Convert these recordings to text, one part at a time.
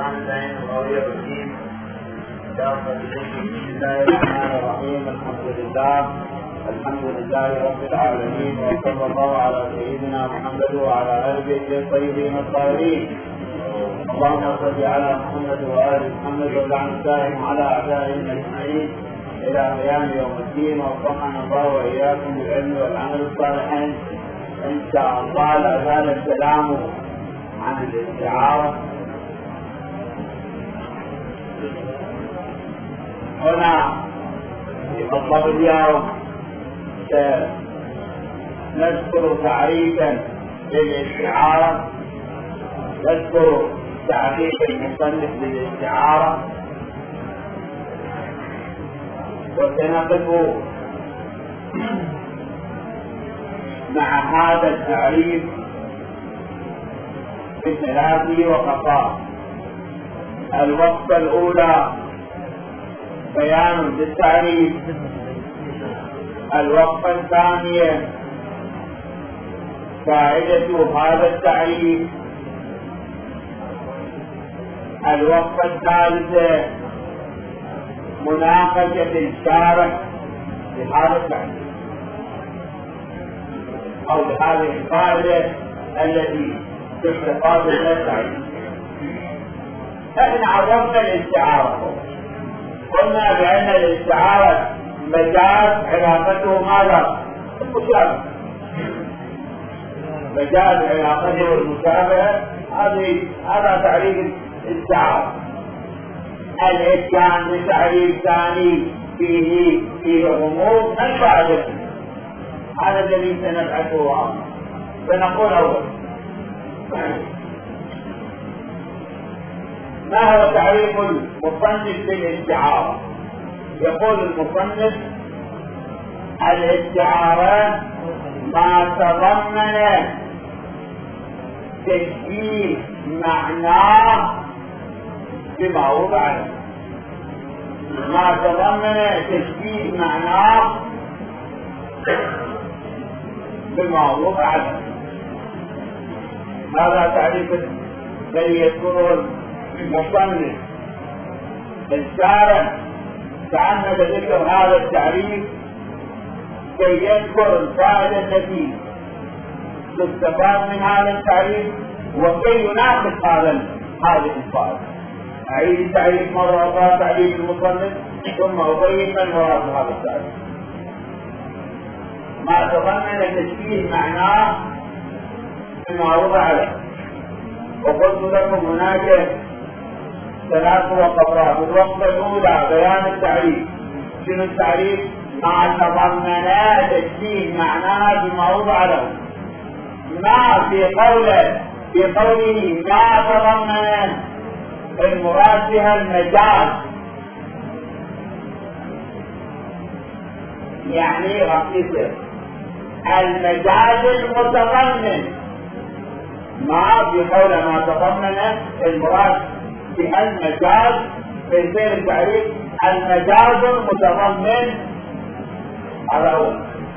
الرحمن الرحيم الغوي الرحيم. بسم الله الرحمن الرحيم. الحمد لله رب العالمين، وصلى الله على سيدنا محمد وعلى آله الطيبين الطاهرين. اللهم صل على محمد وآل محمد وعلى سائهم على أعدائهم أجمعين إلى قيام يوم الدين. ووفقنا الله وإياكم بالعلم والعمل الصالحين إن شاء الله. لا زال الكلام عن الاستعارة. هنا في مطلب اليوم نذكر تعريفا للاستعارة، نذكر تعريف المصنف للاستعارة، وسنقف مع هذا التعريف بثلاث وقفات. الوقفة الأولى بيان للتعريف، الوقفة الثانية فائدة هذا التعريف، الوقفة الثالثة مناقشة الشارح لهذا التعريف أو لهذه القاعدة التي تستفاد من التعريف. احنا عرفنا الاستعارة، قلنا بأن الاستعارة مجاز علاقته ماذا؟ المشابهة. مجاز علاقته المشابهة، هذا تعريف الاستعارة. الإتيان بتعريف ثاني فيه غموض الفائدة، هذا الذي سنبحثه. سنقول أول ما هو تعريف المصنف للاستعارة؟ يقول المصنف: الاستعارة ما تضمن تشبيه معناه بما وضع له، ما تضمن تشبيه معناه بما وضع له. هذا تعريف الذي يذكره المصنف. الشارع تعمد ذكر هذا التعريف كي يذكر الفائدة التي تستفاد من هذا التعريف وكي يناقش هذه الفائدة. أعيد التعريف مرة أخرى، تعريف المصنف، ثم أبين من مراد هذا التعريف. ما تضمن تشبيه معناه بما وضع له. وقلت لكم هناك ثلاث وقفات. الوقفة الأولى بيان التعريف. شنو التعريف؟ ما تضمن تشبيه معناه بما وضع له. ما في قوله ما تضمن المراد بها المجاز، يعني رقيقه المجاز المتضمن. ما في قول ما تضمن المراد بها المجاز في سير التعريف المجاز المتضمن. هذا هو.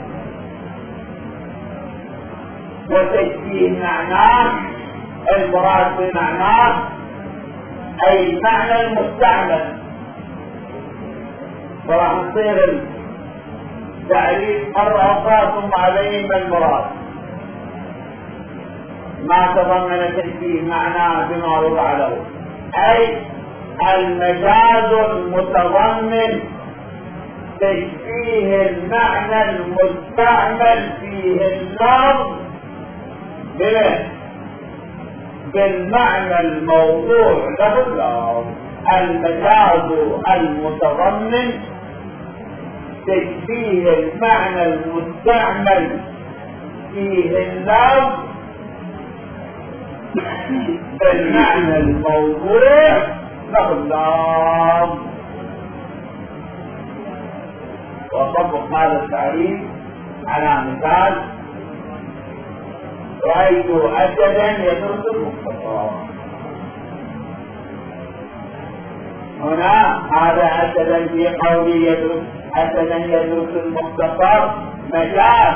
وتشبيه معناه المراد بمعناه أي المعنى المستعمل. وراح نصير التعريف مرة أخرى ثم عليه ما المراد. ما تضمن تشبيه معناه بما وضع له، أي المجاز المتضمن تشبيه المعنى المستعمل فيه اللفظ بالمعنى الموضوع له اللفظ. المجاز المتضمن تشبيه المعنى المستعمل فيه اللفظ بالمعنى الموضوع له اللفظ. وطبق هذا التعريف على مثال: رأيت أسدا يدرس المختصر. هنا هذا أسدا في قوله يدرس أسدا يدرس المختصر مجاز،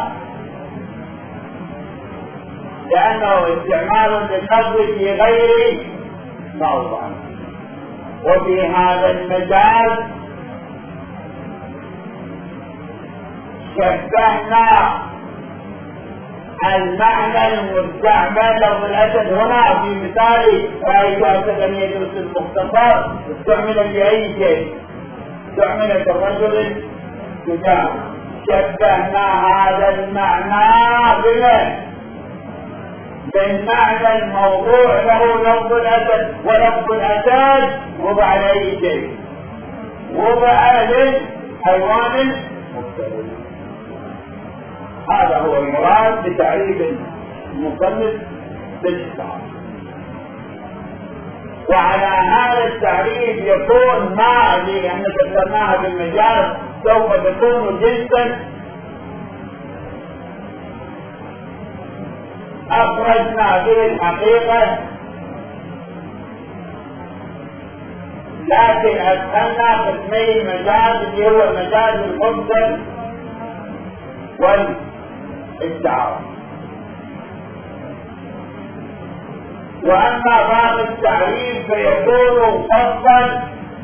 لأنه استعمال لللفظ في غير موضع. وفي هذا المجال شبهنا المعنى المستعمل لفظ الأسد هنا في مثال رأيت أسدا يجلس المختصر استعمل بأي شيء؟ استعمل كرجل شجاع. شبهنا هذا المعنى بالمعنى الموضوع له لفظ الأسد، ولفظ الأسد وضع لأي شيء؟ وضع للحيوان مفترس. هذا هو المراد بتعريف المصنف بالاستعارة. وعلى هذا التعريف يكون ما اللي احنا ذكرناها بالمجال سوف تكون جنسا أخرجنا به الحقيقة، لكن أدخلنا قسمي المجاز اللي هو المجاز المرسل والاستعارة. وأما باب التعريف فيكون فصلا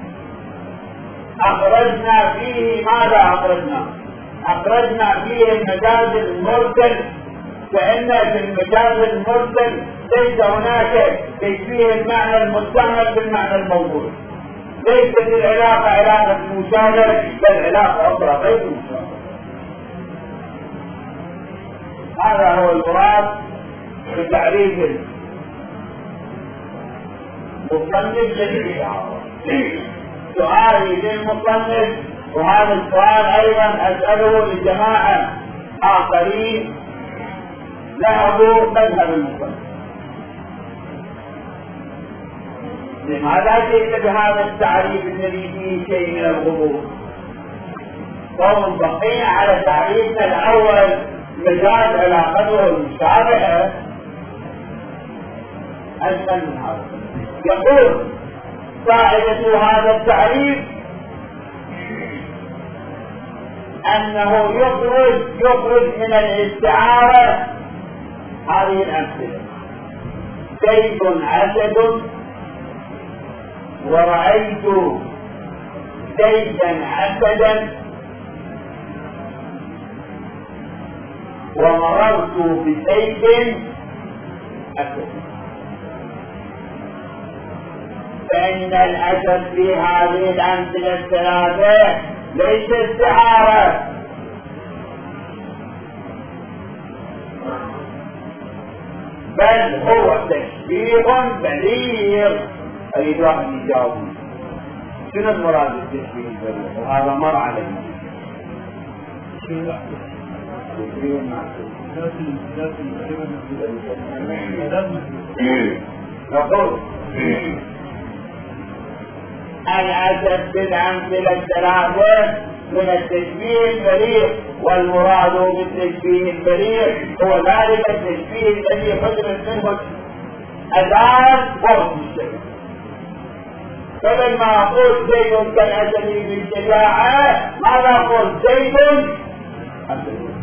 أخرجنا فيه ماذا أخرجنا؟ أخرجنا فيه المجاز المرسل، فإن في المجاز المرسل ليس هناك تشبيه المعنى المستعمل بالمعنى الموضوع، ليست العلاقة علاقة مشابهة بل علاقة أخرى غير مشابهة. هذا هو المراد بتعريف المصنف للاستعارة. سؤالي للمصنف، وهذا السؤال أيضا أسأله لجماعة آخرين ذهبوا مذهب المصنف، لماذا جئت بهذا التعريف الذي فيه شيء من الغموض؟ وهم بقينا على تعريفنا الأول مجاز علاقته المشابهة أجمل من هذا. يقول فائدة هذا التعريف أنه يخرج من الاستعارة هذه الأمثلة: زيد أسد، ورأيت زيدا أسدا، ومررت بزيد أسد. فإن الأسد في هذه الأمثلة الثلاثة ليس استعارة، بل هو تشبيه بليغ. أريد واحد يجاوب شنو المراد بالتشبيه البليغ؟ وهذا مر علينا. نقول الأسد بالأمثلة الثلاثة من التشبيه البليغ، والمراد بالتشبيه البليغ هو ذلك التشبيه الذي حصلت منه الآن وهو الشيء. بدل ما أقول زيد كالأسد بالشجاعة، ماذا أقول؟ زيد أسد.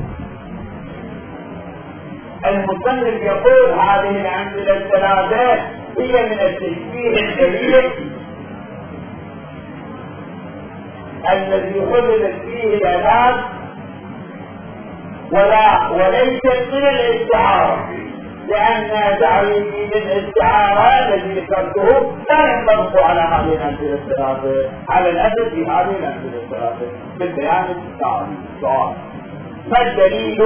المصنف يقول هذه الأمثلة الثلاثة هي من التشبيه البليغ الذي حدثت فيه الآلات وليست من الاستعارة، لأن تعريفي للاستعارة الذي ذكرته لا ينطبق على هذه الأمثلة الثلاثة، على الأسد في هذه الأمثلة الثلاثة بالبيان التعريفي. ما الدليل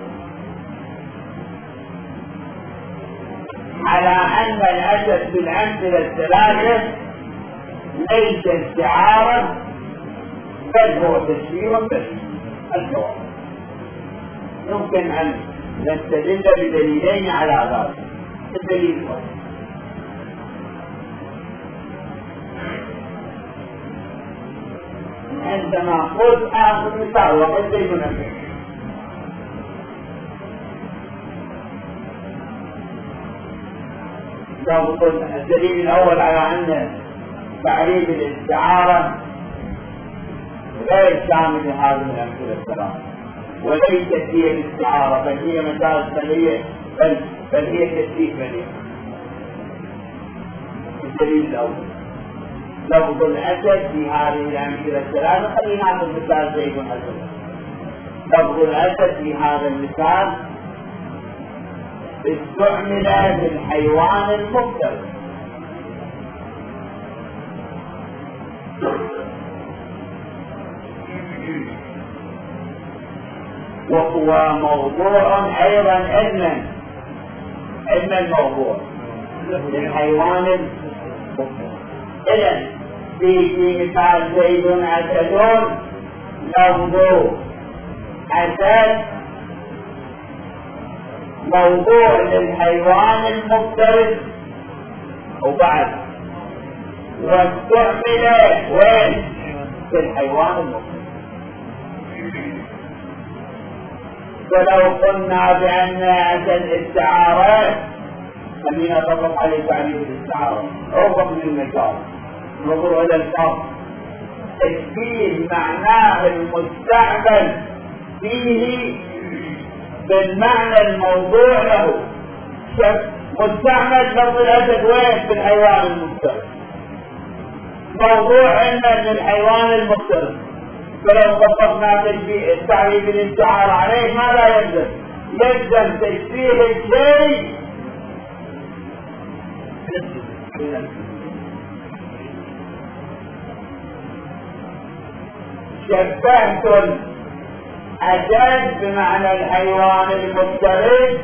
على أن الأسد بالأمثلة الثلاثة ليس استعارة بل هو تشبيه بليغ؟ الجواب: يمكن أن نستدل بدليلين على ذلك. الدليل الأول: عندما قلت آخذ مثال وقد زيد نفسه، الدليل الأول على أن تعريف الاستعارة غير شامل لهذه الأمثلة الثلاثة، وليست هي الاستعارة بل هي مجاز بليغ، بل هي تشبيه بليغ. الدليل الأول. لفظ الأسد في هذه الأمثلة الثلاثة. خلينا ناخذ مثال زيد أسد. لفظ الأسد في هذا المثال استعمل بالحيوان المفترس، وهو موضوع أيضا علما موضوع للحيوان المفترس. إذن في مثال زيد أسد لفظ أسد موضوع للحيوان المفترس، وبعد واستعمل وين؟ في الحيوان المفترس. فلو قلنا بأن أسد استعارة، خلينا نطبق عليه تعريف الاستعارة أوضح من المثال. نظر إلى الفرق، تشبيه معناه المستعمل فيه بالمعنى الموضوع له. مستعمل لفظ الأسد وين؟ في الحيوان المفترس، موضوع عندنا للحيوان المفترس. فلو طبقنا تعريف الاستعارة عليه ماذا يلزم؟ يلزم تشبيه الشيء شبهت الأسد بمعنى الحيوان المفترس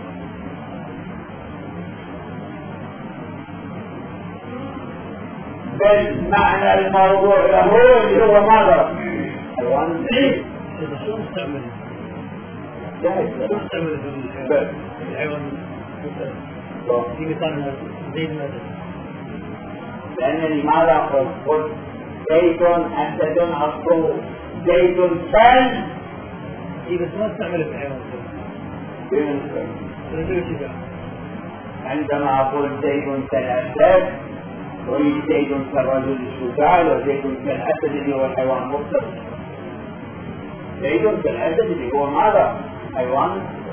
بالمعنى الموضوع له اللي هو ماذا؟ حيوان المفترس. شو مستعمل؟ شو مستعمل في الحيوان المفترس؟ في مثال زيد الأسد. لأنني ماذا قلت؟ زيد أسد أصله زيد كلب. بس ما استعمل في الحيوان المفترس. عندما أقول زيد كالأسد أريد زيد كالرجل الشجاع، وزيد كالأسد اللي هو الحيوان المفترس. زيد كالأسد اللي هو ماذا؟ حيوان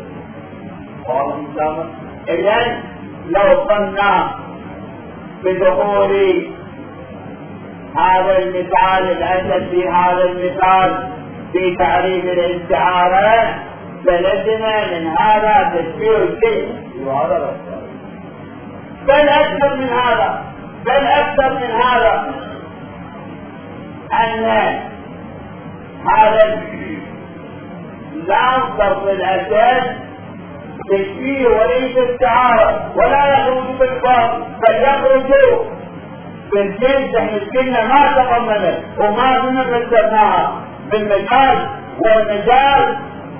مفترس. إذن لو قلنا بدخول هذا المثال الأسد في هذا المثال في تعريف الاستعارة، فلزم من هذا تشبيه الشيء وهذا بل أكثر من هذا أن هذا لفظ الأسد تشبيه وليس استعارة، ولا يخرج بالفرق بل يخرج بالجنس. احنا الكلمة ما تضمنت وما كنا فسرناها بالمجاز، والمجاز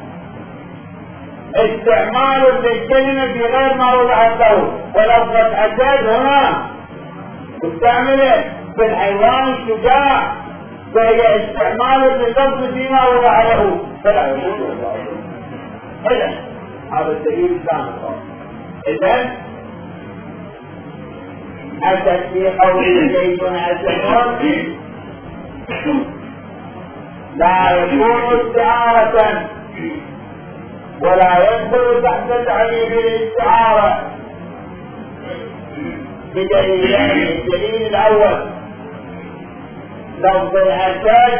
استعمال للكلمة في غير ما وضعت له. ولفظ أسد هنا تستعمله في الحيوان الشجاع، فهي استعمال لللفظ فيما وضع له، فلا يقول إذن هذا الدليل الثاني. إذن أسد في قول زيد أسد لا يكون استعارة ولا يدخل تحت تعريف الاستعارة بدليلين. الدليل الأول لفظ الأسد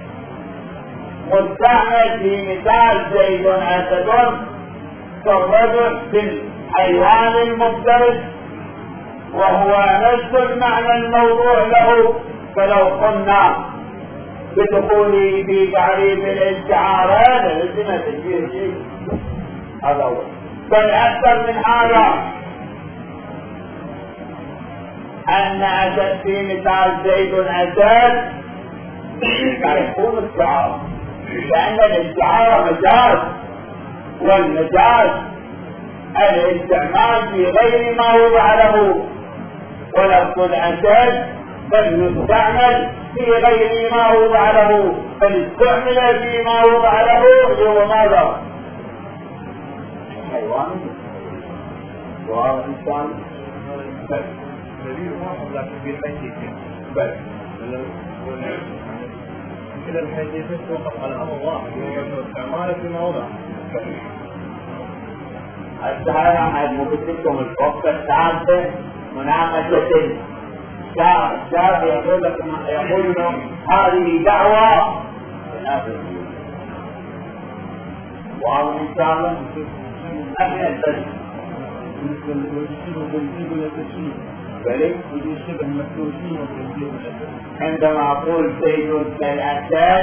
مستعمل في مثال زيد أسد كالرجل بالحيوان المفترس، وهو نفس المعنى الموضوع له. فلو قلنا بدخوله في تعريف الاستعارة لازم تشبيه شيء. هذا هو. بل أكثر من هذا أن أسد في مثال زيد أسد يكون استعارة، لأن الاستعارة مجاز، والمجاز الاستعمال في غير ما وضع له. ولفظ الأسد بل يستعمل في غير ما وضع له، بل استعمل فيما وضع له هو ماذا؟ حيوان وإنسان. دليل واحد لكن بالحديث بل كده الحديث توقف على أمر واحد وهو استعماله فيما وضع. السؤال عن مبتدئكم الوقت الثالث مناقشة الشارع يقول لهم هذه دعوة تنافي وهذا إن شاء الله أهل البلد عندما أقول زيد كالأساس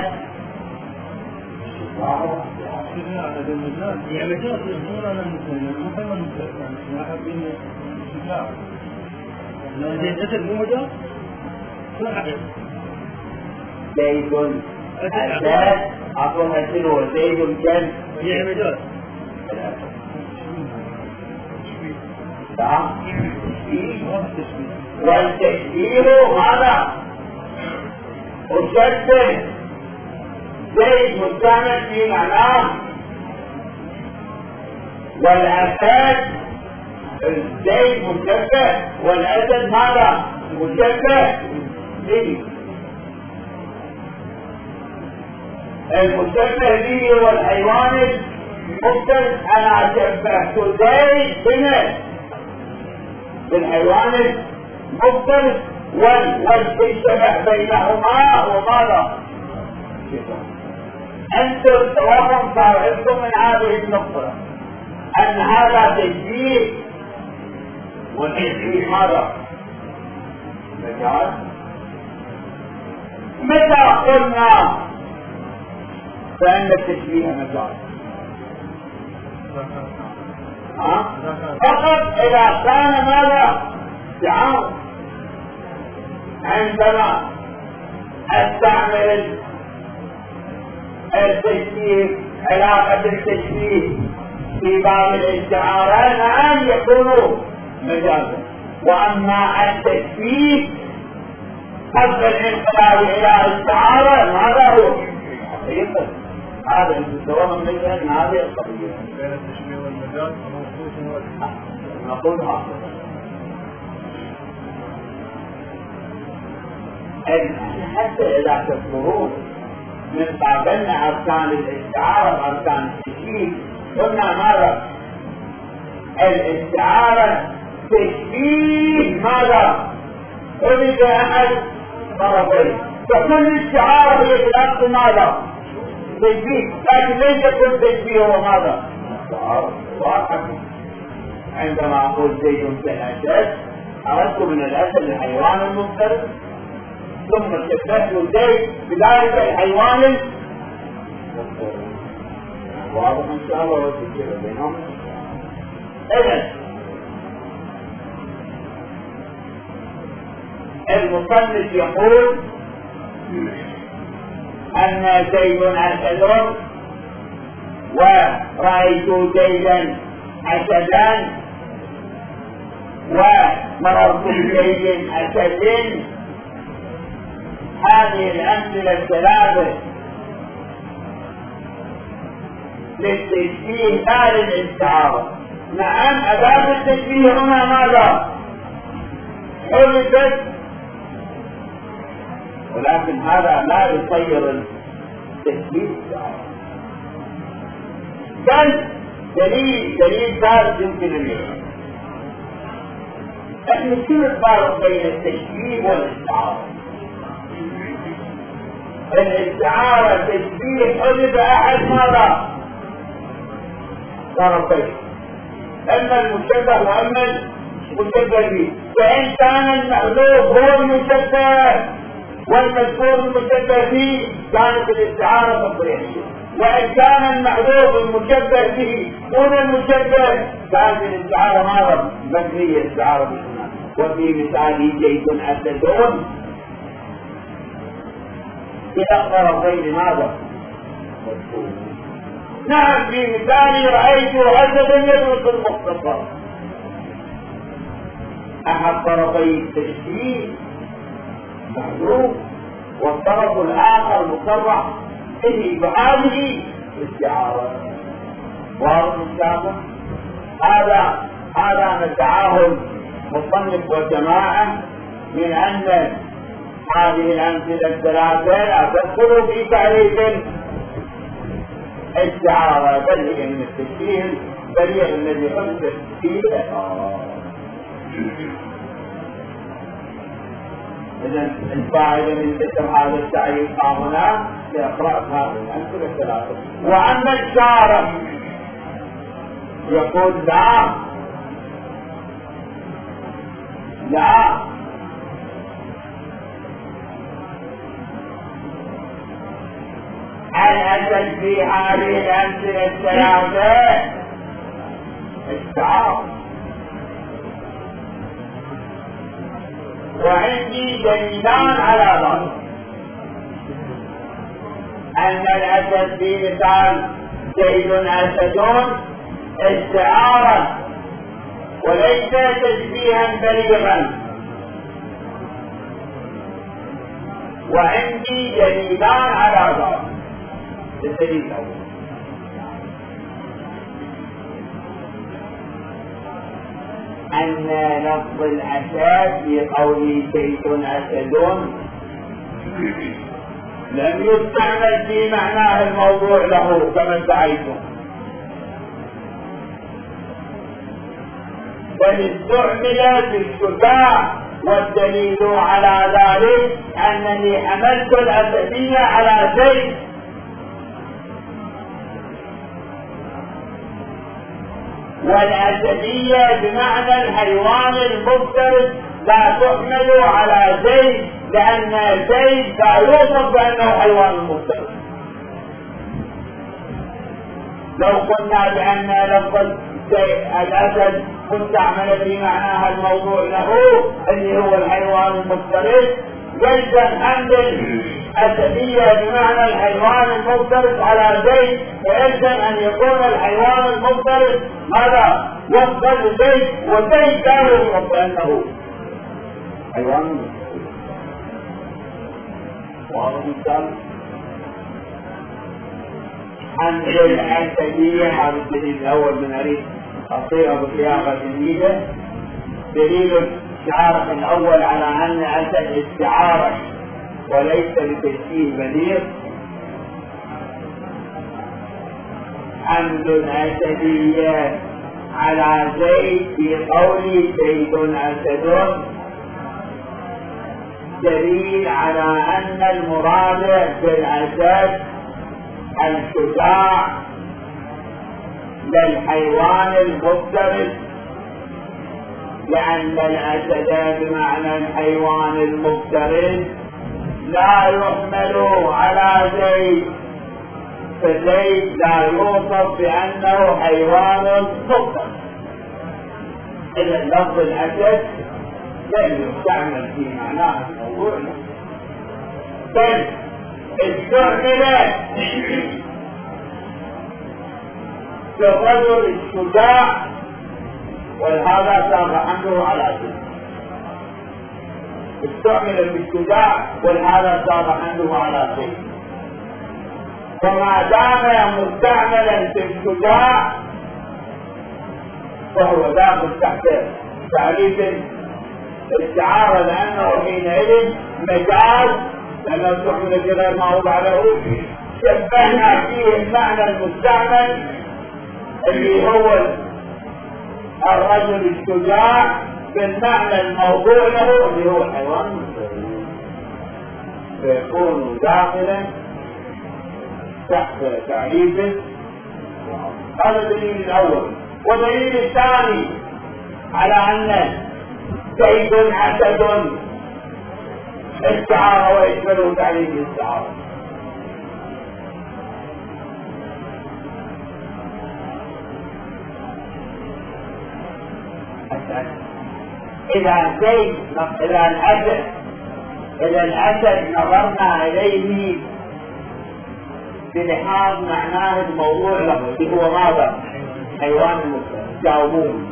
يعني مجال يهمون على المسلمين المهم ما حابين الشجاع زين أسد مو مجال شو حقيقة زيد أساس أقول أسد وزيد كان يعني مجال نعم والتشبيه ماذا؟ أشبه زيد مستعمل في معناه والأسد زيد مشبه والأسد ماذا؟ مشبه به المشبه به والحيوان المختلف أنا شبهت زيد بنفسه بالحيوان المختلف والشبه بينهما وماذا؟ أنتم توهم صاحبكم من هذه النقطة أن هذا تشبيه والتشبيه ماذا؟ مجال متى قلنا فإن التشبيه مجال؟ فقط إذا كان ماذا؟ تعاون عندما استعمل التشبيه علاقة التشبيه في باب الاستعارة نعم يكون مجازا وأما التشبيه قبل الانقلاب إلى الاستعارة ماذا هو؟ حقيقة هذا المستوى من هذه القضية بين التشبيه والمجاز نقول هذا حتى إذا تذكرون من قابلنا أركان الاستعارة وأركان التشبيه قلنا ماذا؟ الاستعارة تشبيه ماذا؟ قلت أحد طرفين فكل استعارة هي بلغت ماذا؟ تشبيه لكن ليس كل تشبيه هو ماذا؟ استعارة واحد عندما أقول زيد كالأسد أردت من الأسد الحيوان المختلف ثم شبهت زيد بذلك الحيوان المختلف واضح إن شاء الله وتجيب بينهم إذن المصنف يقول أن زيد أسد ورأيت زيدا أسدا ومررت بزيد أسد هذه الأمثلة الثلاثة للتشبيه لا للاستعارة نعم أداة التشبيه هنا ماذا؟ حدثت ولكن هذا لا يصير التشبيه بل دليل ثالث يمكن أن يكون احنا شو الفارق بين التشبيه والاستعارة؟ الاستعارة تشبيه حدث أحد ماذا؟ طرفين اما المشبه واما المشبه به فان كان المألوف هو المشبه والمذكور المشبه به كانت الاستعارة تصريحية وان كان المألوف المشبه به دون المشبه كانت الاستعارة ماذا؟ مبنية استعارة بالسنة وفي مثال زيد أسد كلا طرفين ماذا؟ نعم في مثالي رأيت أسدا يدرس المختصر أحد طرفي التشبيه محذوف والطرف الآخر مصرح به بهذه الاستعارة واضح الشاطئ هذا نتعاهد مصنف والجماعة من أن هذه الأمثلة الثلاثة لا تدخل في تعريف استعارة بل هي من التشبيه البليغ الذي حدث فيه إذا الفائدة من ذكر هذا التعريف هنا لإقراء هذه الأمثلة الثلاثة. وأما الشارع يقول لا الأسد في هذه الأمثلة الثلاثة استعار. وعندي دليلان على ذلك، أن الأسد في مثال زيد أسد استعارة وليس تشبيها بليغا. وعندي دليلان على ذلك. الدليل الأول أن لفظ الأسد في قوله زيد أسد لم يستعمل في معناه الموضوع له كما ادعيتم، بل استعمل في الشجاع. والدليل على ذلك أنني حملت الأسدية على زيد، والأسدية بمعنى الحيوان المفترس لا تحمل على زيد، لأن زيد لا يوصف بأنه حيوان مفترس. لو قلنا بأن لفظ الأسد مستعمل في معناها الموضوع له اللي هو الحيوان المفترس، يلزم حمل الأسدية بمعنى الحيوان المفترس على زيد، فيلزم أن يكون الحيوان المفترس ماذا؟ وفقا لزيد، وزيد لا يوصف بأنه حيوان مفترس. وهذا مثال حمل الأسدية. هذا الدليل الأول من أريد أصيغ بصياغة جديدة. دليل الشعار الأول على أن الأسد استعارة وليس بتشبيه بليغ، حمل الأسدية على زيد في قول زيد أسد دليل على أن المراد بالأسد الشجاع للحيوان المفترس، لأن الأسد بمعنى الحيوان المفترس لا يحمل على زيد، فزيد لا يوصف بأنه حيوان مفترس. إذا لفظ الأسد لم يستعمل في معناه الموضوع، بل استعمل الرجل الشجاع، ولهذا ساق حمله على زيد. استعمل بالشجاع ولهذا ساق حمله على زيد. وما دام مستعملا في الشجاع فهو داخل تحت تعريف الاستعارة، لأنه حينئذ مجاز، لأنه استعمل في غير ما وضع له. شبهنا فيه المعنى المستعمل اللي هو الرجل الشجاع بالمعنى الموضوع له اللي هو الحيوان المفترس، فيكون داخلا تحت تعريفه. هذا الدليل الأول. والدليل الثاني على أن زيد أسد استعارة ويشمله تعريف الاستعارة. إذا زيد إذا الأسد نظرنا إليه بلحاظ معناه الموضوع له اللي هو ماذا؟ حيوان مفترس. جاوبون.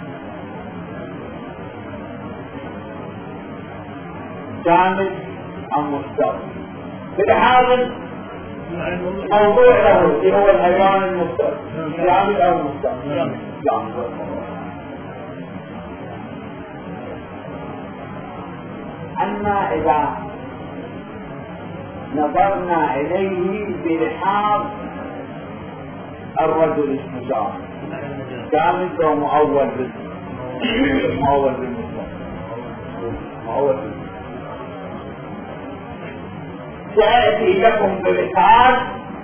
جامد أم مفترس؟ بلحاظ الموضوع له اللي هو الحيوان المفترس، جامد أو مفترس؟ جامد. أما إذا نظرنا إليه بلحاظ الرجل الشجاع، جامد أو مؤول بالمؤول بالمؤول بالمؤول. سيأتي لكم بمثال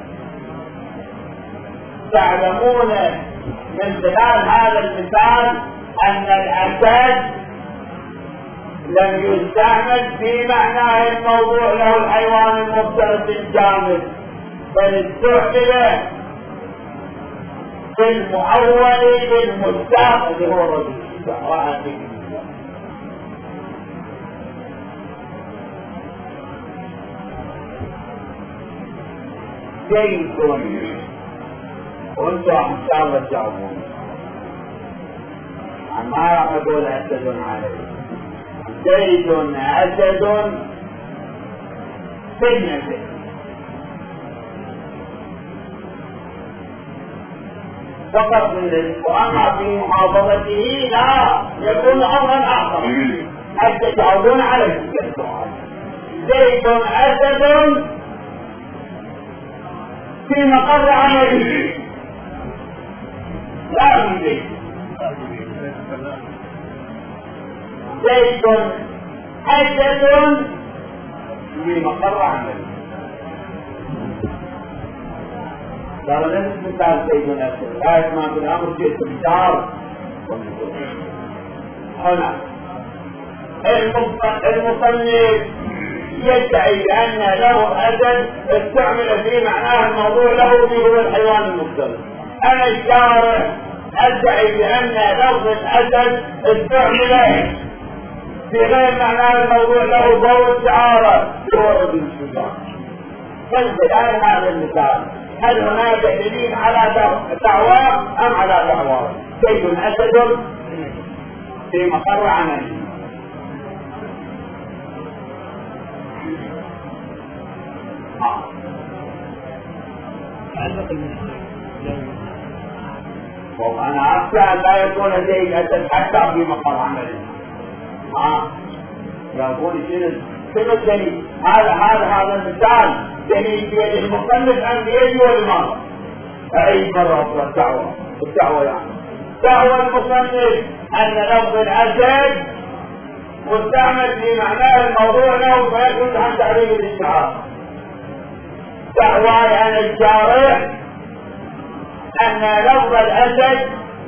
تعلمون من خلال هذا المثال أن الأسد لم يستعمل في معناه الموضوع له الحيوان المفترس الجامد، بل استعمل في المؤول بالمستاق اللي هو الرجل الشجاع. زيد وانتم ان شاء الله تجاوبون، ما راح اقول اسد عليه. زيد اسد سنة، فقط من ذلك، واما في محافظته لا يكون امرا اخر حتى تجاوبون على السؤال. زيد اسد في مقر عمله لا من زيد. زيد اسد في مقر عمله. قال ليس مثال زيد اسد، لا يسمع بالامر جئت بشار. هنا المصنف يدعي بأن له أسد استعمل في معناه الموضوع له به هو الحيوان المفترس. أنا الشارع أدعي بأن لفظ الأسد استعمل في غير معناه الموضوع له ضوء الشعارة هو الرجل الشجاع. فالآن هذا المثال، هل هناك دليل على دعواه أم على دعواه؟ زيد أسد في مقر عمله. وأنا أخشى أن لا يكون زيد أسد حتى في مقر عمله. يقول شنو الدليل؟ هذا المثال دليل بيد المصنف أم بيدي والمرء؟ أي مرة أخرى الدعوة يعني دعوة المصنف أن لفظ الأسد مستعمل في معناه الموضوع له فيكون عن تعريف الاشتعار. دعواي عن الشارع أن لفظ الأسد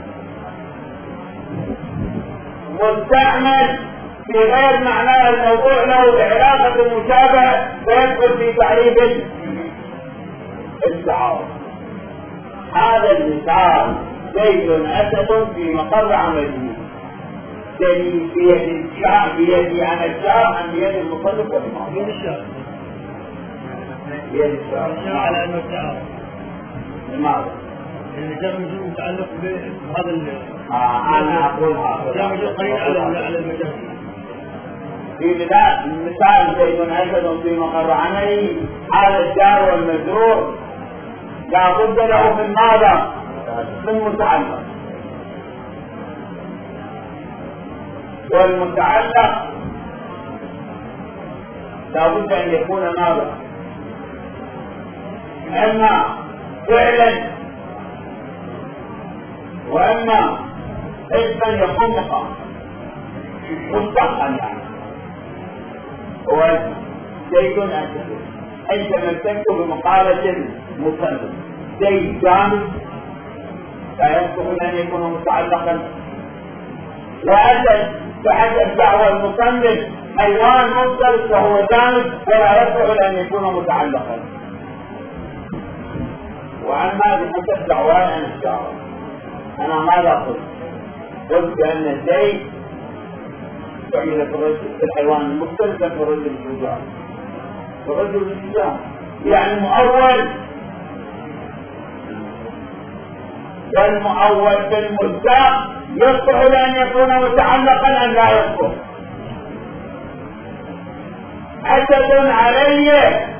مستعمل في غير معناه الموضوع له بعلاقة المشابهة فيدخل في تعريف الاشتعار. هذا المثال زيد أسد في مقر عمله دليل بيد الشعر بيدي عن الشعر أم بيد المصنف والإمام؟ بيد الشعر. بيد الشعر على أنه الشعر. لماذا؟ لأن جاء مجرد متعلق بهذا أنا أقول هذا. جاء مجرد قليل على المجال. في بداية المثال زيد أسد في مقر عمله هذا الجار والمجرور لا بد له من ماذا؟ من متعلق. والمتعلق لا بد أن يكون ماذا؟ إما فعلا وإما اسما يقوم مقام مستقلا يعني. هو زيد أسد أنت مسكته بمقالة مصنف زيد جامد لا يصلح أن يكون متعلقا، وأسد تحدث دعوى المصنف حيوان مفترس وهو جامد ولا يصلح أن يكون متعلقا. وأما بحسب دعواي عن الشعر أنا ماذا قلت؟ قلت بأن زيد تعمل في الحيوان المفترس في الرجل الشجاع. الرجل الشجاع يعني مؤول، والمؤول بالمستاق يصلح لأن يكون متعلقا أم لا يصلح؟ أسد علي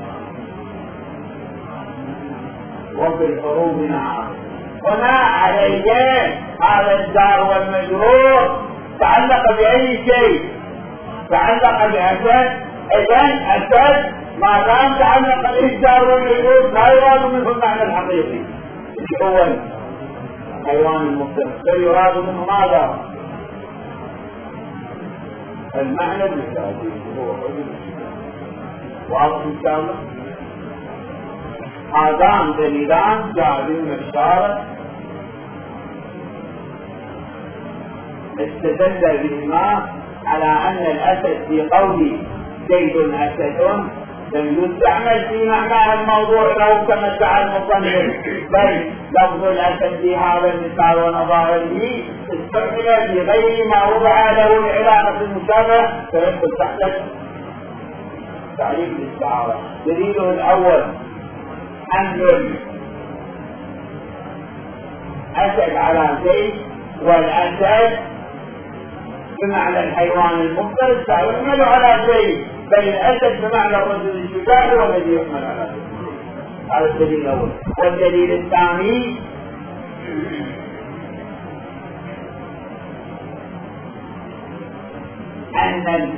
وفي الحروب نعم وما علي. هذا الجار والمجرور تعلق بأي شيء، تعلق بأسد. إذن أسد ما دام تعلق الجار والمجرور لا يراد منه المعنى الحقيقي اللي هو الحيوان المفترس، فيراد منه ماذا؟ المعنى المجازي هو الرجل. واضح إن شاء الله. هذان دليلان جاء الشارع استدل بهما على أن الأسد في قول زيد أسد لم يستعمل في معنى الموضوع له كما ادعى المصنف، بل لفظ الأسد في هذا المثال ونظائره استعمل في غير ما وضع له العلاقة المشابهة فيدخل تحت تعريف الاستعارة. دليله الأول أن الأسد على زيد، والأسد بمعنى الحيوان المفترس لا يحمل على زيد، بل الأسد بمعنى الرجل الشجاع هو الذي يحمل على زيد. هذا الدليل الأول. والدليل الثاني أن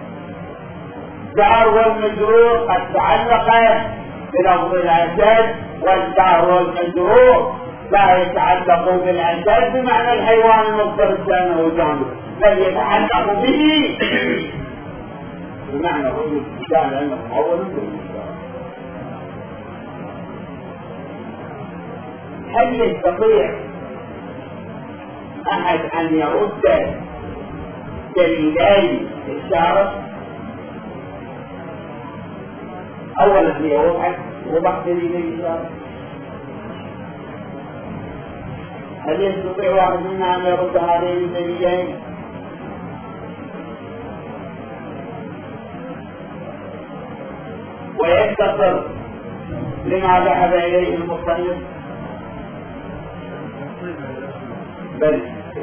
الجار والمجرور قد تعلق بلفظ الأسد، والجار والمجرور لا يتعلق بالأسد بمعنى الحيوان المفترس لأنه جامد، بل يتعلق به بمعنى الرجل الشجاع لأنه أول بالمشترك. هل يستطيع أحد أن يرد دليلي الشارع؟ أولا ليوضح دليلي الشارع. هل يستطيع واحد منا أن يرد هذين الدليلين؟ ويختصر لما ذهب إليه المصنف؟ بل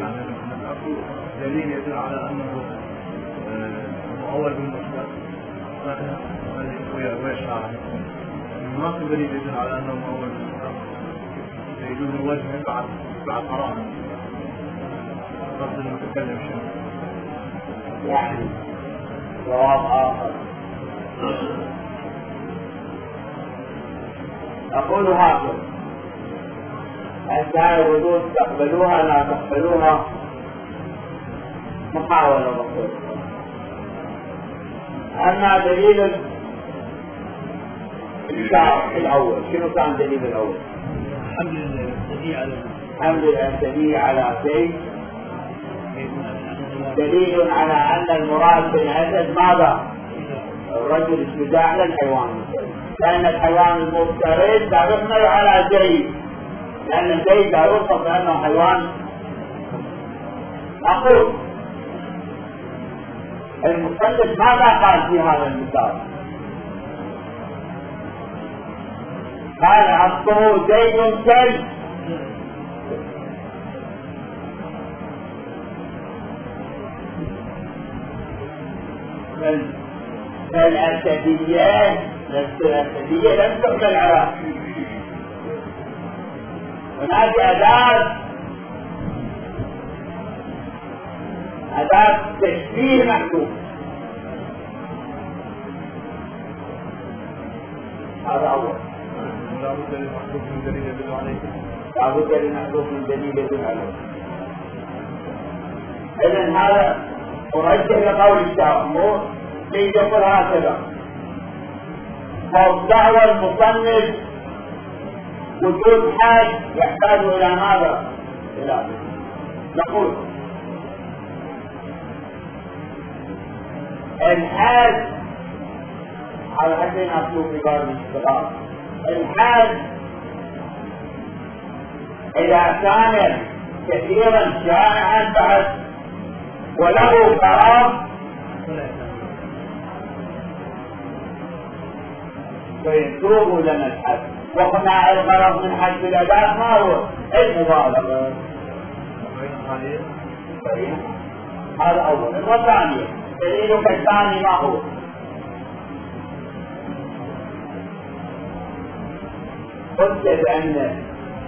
دليل يدل على أنه أول بالمصدر ويشرع ما في دليل يدل على أنه أول بالمصدر يجوز الوجه بعد قرار قصد المتكلم شيء يعني جواب آخر. أقول هكذا: أثناء الردود تقبلوها لا تقبلوها محاولة بسيطة. أما دليل الشارع الأول، شنو كان دليل الأول؟ حمل الأسدي على زيد دليل على أن المراد بالأسد ماذا؟ الرجل الشجاع للحيوان المفترس، لأن الحيوان المفترس لا يحمل على زيد، لأن زيد لا يوصف بأنه حيوان. أقول المصنف ماذا قال في هذا المثال؟ قال أصله زيد كلب، فالأسدية لم تحمل على. هناك أداة تشبيه محدود. هذا أول. لابد للمحدود من دليل يدل عليه. إذن هذا أرجح لقول الشافعي يقول هكذا: فالدعوى المصنف وجود حاج يحتاج إلى ماذا؟ إلى نقول الحاج على حد أسلوب في باب الاشتغال. الحاج إذا كان كثيرا شائعا بعد وله قرار فيسوق لنا الحج. وقلنا الغرض من حج الأداء ما هو؟ المبالغة. هذا أولا. والثانية دليلك الثاني ما هو؟ قلت بأن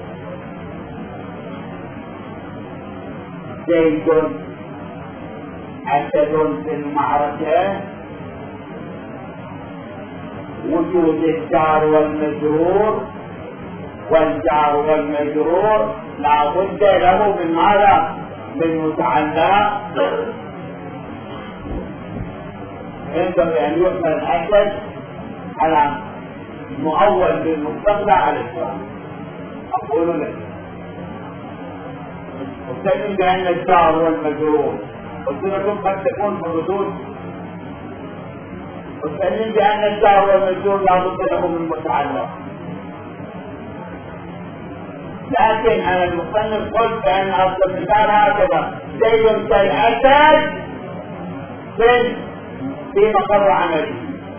زيد أسد في المعركة، وجود الجار والمجرور، والجار والمجرور لا بد له من ماذا؟ من متعلق ينبغي أن يحمل الأسد على مؤول بالمستقبل على الإسلام. أقول لك وسلم بأن الجار والمجرور قلت لكم قد تكون حدود، وسلم بأن الجار والمجرور لا بد له من متعلق. لكن أنا المصنف قلت بأن أصل المثال هكذا زيد كالأسد في مقر عمله.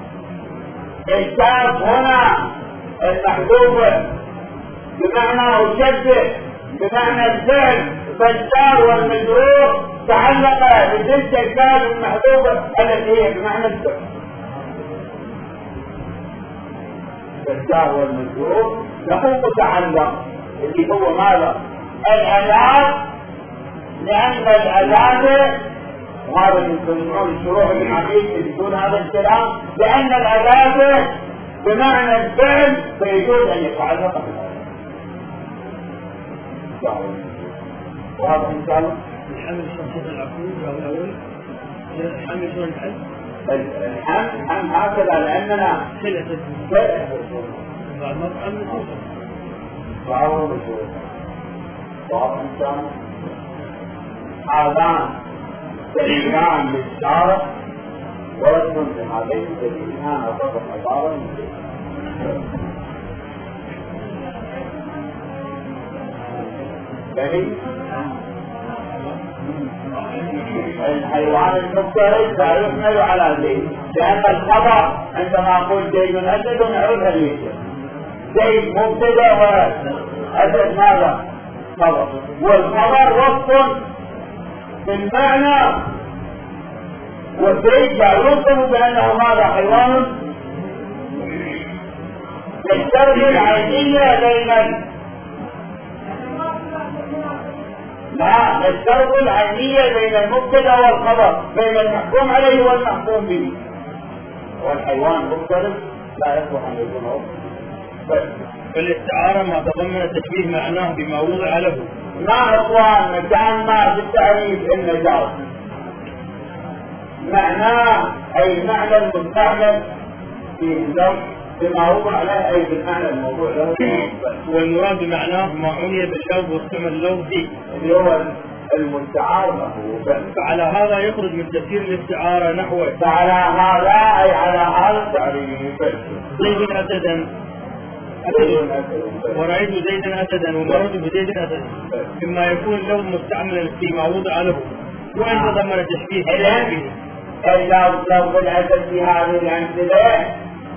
الكاف هنا المحذوفة بمعنى أشبه بمعنى الفعل، فالجار والمجرور تعلق بتلك الكاف المحذوفة التي هي بمعنى الفعل. الجار والمجرور له متعلق اللي هو ماذا؟ الأداة، لأن الأداة وهذا يسمون الشروح الحقيقي بدون هذا الكلام، لأن الأداة بمعنى الفعل فيجوز أن يتعلق بالأداة. وهذا إن شاء الله الحمل شخص العقول أو الأول الحمل شو الحل؟ الحمل هكذا لأننا خلة بعد ما تحمل وهو مشهور وهذا إن شاء الله آذان دليلان للشارع ورسم هذين دليلان أضافت عبارة دليل الحيوان المفترس لا يحمل على زيد، لأن الخبر عندما أقول زيد أسد نعودها ليش زيد مبتدأ وأسد ماذا؟ خبر، والخبر وصف بالمعنى، والزيد يوصف بأنه ماذا؟ حيوان. الشرط العينية بين لا الشرط العينية بين المبتدأ والخبر، بين المحكوم عليه والمحكوم به. والحيوان مفترس لا يصلح أن يكون عضو. فالاستعارة ما تضمن تشبيه معناه بما وضع له. ما أخوان مكان ما في التعريف المجاز معناه أي معنى المستعمل في اللفظ بما وضع له أي بالمعنى الموضوع له، والمراد بمعناه ما عني باللفظ واستعمل اللفظ فيه اللي هو المستعار له. فعلى هذا يخرج من تفسير الاستعارة نحو فعلى هذا أي على هذا التعريف زيد أسدا ورأيت زيدا أسدا ومررت بزيد أسدا، مما يكون اللفظ مستعملا فيما وضع له وإن تضمن تشبيه به. لفظ الأسد في هذه الأمثلة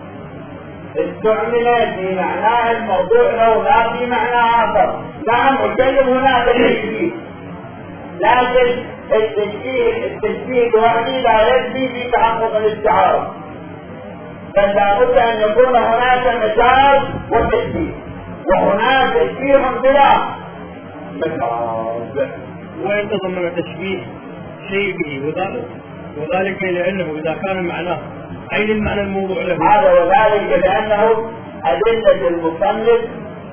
استعمل في معناه الموضوع له لا في معنى آخر. نعم أتكلم هنا بالتشبيه، لكن التشبيه الوحدي لا يكفي في تحقق الاستعارة، بل لابد أن يكون هناك مجاز وتشبيه، وهناك تشبيه بلا مجاز. وإن تضمن تشبيه شيء به وذلك لأنه إذا كان معناه أين المعنى الموضوع له؟ هذا وذلك لأنه أدلة المصنف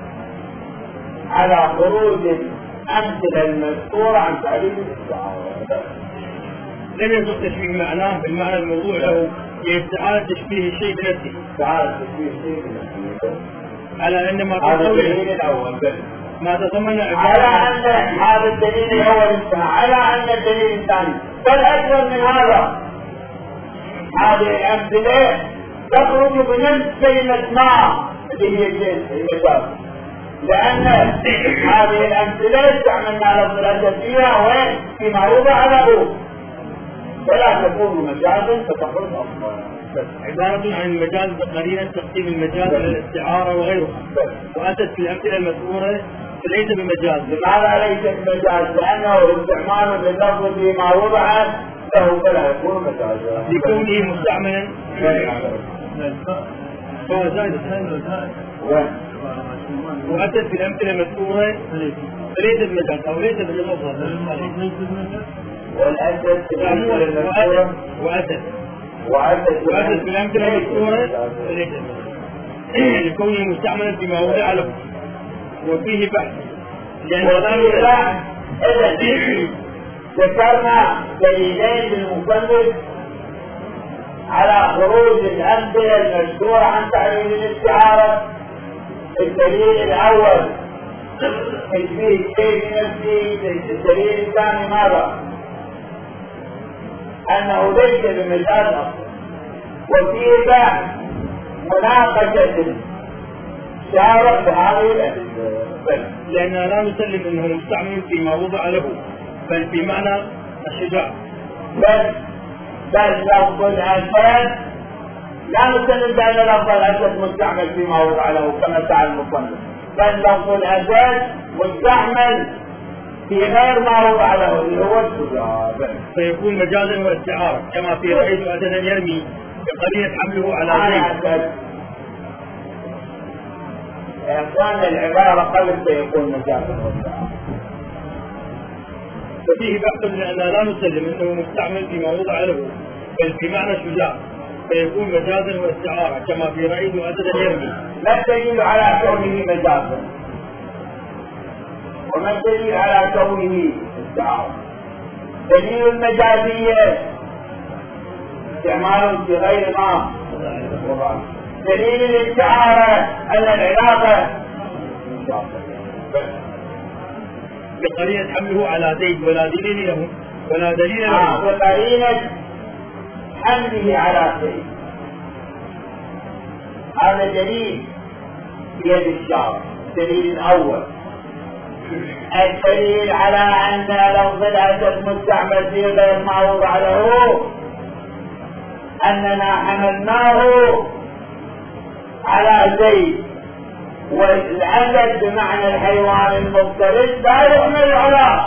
على خروج الأمثلة المذكورة عن تعريف الاستعارة. لم يصح تشبيه معناه بالمعنى الموضوع له لاستعارة تشبيه الشيء بنفسه. استعارة تشبيه الشيء بنفسه على أن هذا الدليل الأول ما تضمن على أن هذا الدليل الأول انتهى، على أن الدليل الثاني بل أكثر من هذا. هذه الأمثلة تخرج بنفس كلمة ما اللي هي المجاز، لأن هذه الأمثلة استعملنا لفظ الأسد فيها وين فيما وضع له، فلا تكون مجازا فتخرج أصلا. عبارة عن المجاز بقرينة تقسيم المجاز إلى الاستعارة وغيرها، وأتت في الأمثلة المذكورة فليس بمجاز. لماذا ليس بمجاز؟ لأنه استعمال باللفظ فيما وضع له فلا يكون مجازا لكونه مستعملا. وأتت في الأمثلة المذكورة فليس بمجاز أو ليس باللفظ. والأسد في الأمثلة المذكورة وأتت في الأمثلة المذكورة فليس لكونه مستعملا فيما وضع له وفيه بحث. لأن ذكرنا دليلين للمصنف على خروج الأمثلة المذكورة عن تعريف الاستعارة. الدليل الأول تشبيه الشيء بنفسه. الدليل الثاني ماذا؟ أنه ليس بمجال أصلا. وفيه بحث مناقشة شارع بهذه الأدلة، لأننا لا نسلم أنه مستعمل فيما وضع له، بل في معنى الشجاع. بل لفظ الأسد لا نسلم بأن لفظ الأسد مستعمل فيما وضع له كما سأل المصنف، بل لفظ الأسد مستعمل في غير ما وضع له اللي هو الشجاع، فيكون مجازا واستعارة كما في رأيت أسدا يرمي بقرية حمله على زيد. يا إخوان العبارة قبل سيكون مجازا واستعارة. ففيه بحث لأننا لا نسلم أنه مستعمل فيما وضع له بل في معنى شجاع، فيكون مجازا واستعارة كما في رأيت أسدا يرمي. ما الدليل على كونه مجازا؟ وما الدليل على كونه استعارة؟ دليل المجازية استعمال في غير ما وضع. دليل الاستعارة أن العلاقة بقرية حمله على زيد ولا دليل له ولا دليل له. بقرية حمله على زيد هذا دليل بيد الشارع. الدليل الأول. الدليل على أن لفظ الأسد مستعمل في غير ما وضع له أننا حملناه على زيد، والأسد بمعنى الحيوان المفترس لا يحمل على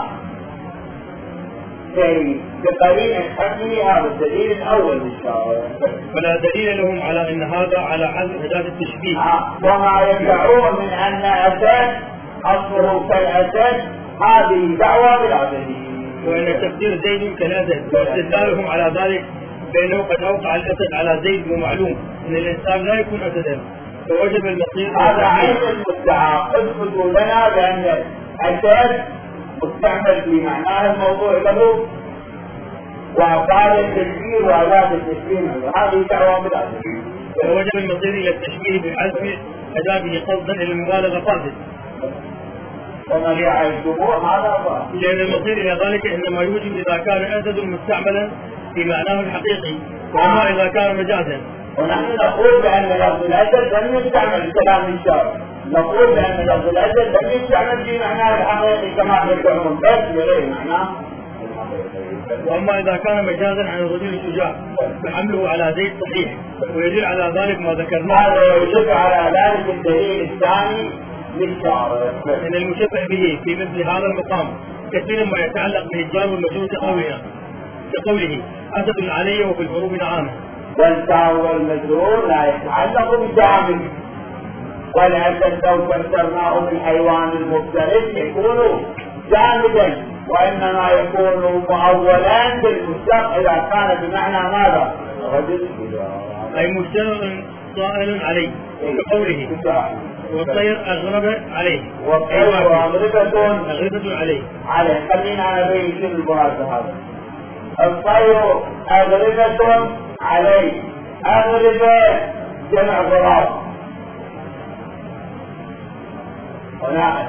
زيد بقرينة حمله. هذا الدليل الأول للشارع. ولا دليل لهم على أن هذا على حسب أداة التشبيه. وما يدعون من أن أسد أصله كالأسد هذه دعوة بلا دليل. وأن تقدير زيد كالأسد واستدلالهم على ذلك بأنه قد أوقع الأسد على زيد ومعلوم أن الإنسان لا يكون أسدا فوجب المصير. هذا عين المدعى. اثبتوا لنا بأن الأسد مستعمل في معناه الموضوع له وأفعال التشبيه وأداة التشبيه هذه دعوة بلا دليل. فوجب المصير إلى التشبيه بحذف أداته قصدا إلى المبالغة فاسد. وما يعي الجمهور هذا فاسد، لأن المصير إلى ذلك إنما يوجب إذا كان أسد مستعملا في معناه الحقيقي وأما إذا كان مجازا. ونحن نقول بأن لفظ الأسد لم يستعمل كلام الشارع. نقول بأن لفظ الأسد لم يستعمل في معناه الحقيقي كما يدعون بس بغير معناه الحقيقي. وأما إذا كان مجازا عن الرجل الشجاع فحمله على زيد صحيح ويدل على ذلك ما ذكرناه. هذا يدل على ذلك الدليل الثاني للشارع. أن المشبه به في مثل هذا المقام كثيرا ما يتعلق بالجار والمجرور كقوله أسد علي وفي الحروب نعامة. والجار والمجرور لا يتعلق بجامد، والأسد لو فسرناه بالحيوان المفترس يكون جامدا، وإنما يكون مؤولا بالمشتق إذا كان بمعنى ماذا؟ رجل أي مشتغل صائل عليه كقوله والطير أغرب عليه. والطير أغربة عليه. خلينا نبين شنو المراد هذا. الطير أغربة عليه. أغربة جمع غراب. هنا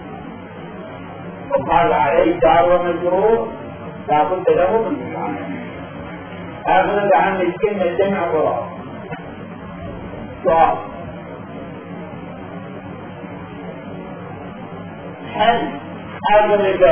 وقال عليه جار ومجرور لا بد له من المعنى. أغرب عن الكلمة جمع غراب. سؤال: هل أغرب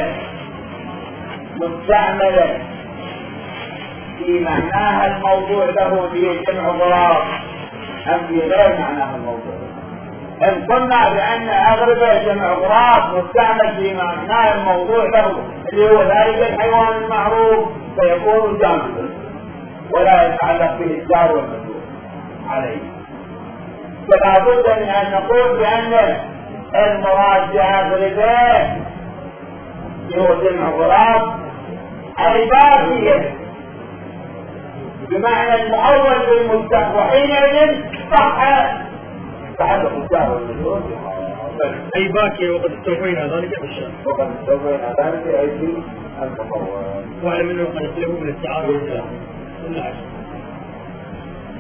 مستعملة في معناها الموضوع له به جمع غراب أم في غير معناها الموضوع؟ إن قلنا بأن أغرب جمع غراب مستعمل في معناها الموضوع له اللي هو ذلك الحيوان المعروف فيكون جامدا ولا يتعلق به الجار والمجرور عليه. فلا بد من أن نقول بأن المراد بأغربه هو جمع غراب أي باقية بمعنى المؤول بالمستقبل، وحينئذ صح فهذا الجار والمجرور أي باقية وقد استوفينا ذلك بالشرع. وقد استوفينا ذلك أي في المطور. واعلم أنه قد يسلبه من التعارض.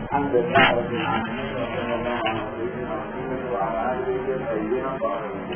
الحمد لله رب العالمين وصلى الله على سيدنا محمد وعلى اله وصحبه الطاهرين.